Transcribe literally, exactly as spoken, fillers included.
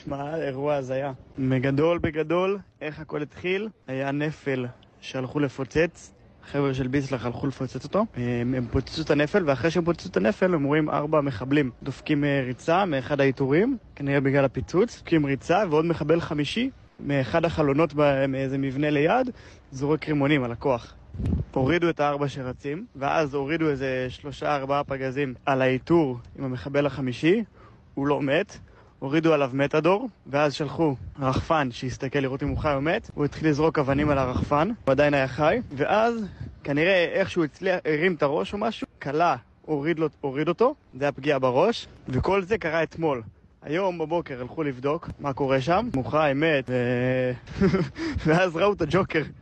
מה האירוע הזה היה? בגדול בגדול, איך הכל התחיל? היה נפל שהלכו לפוצץ. החבר'ה של ביסלח הלכו לפוצץ אותו. הם, הם פוצצו את הנפל, ואחרי שהם פוצצו את הנפל הם רואים ארבע מחבלים. דופקים ריצה מאחד האיתורים, כנראה בגלל הפיצוץ. דופקים ריצה ועוד מחבל חמישי מאחד החלונות מאיזה מבנה ליד, זורק רימונים על הכוח. הורידו את הארבע שרצים, ואז הורידו איזה שלושה ארבעה פגזים על האיתור עם המחבל החמישי. הוא לא מת. הורידו עליו מתדור, ואז שלחו רחפן שהסתכל לראות אם הוא חי או מת. הוא התחיל לזרוק אבנים על הרחפן, הוא עדיין היה חי, ואז כנראה איכשהו הצליח, הרים את הראש או משהו, קלה, הוריד, לו, הוריד אותו, זה היה פגיעה בראש, וכל זה קרה אתמול. היום בבוקר הלכו לבדוק מה קורה שם, הוא חי, מת, ו... ואז ראו את הג'וקר.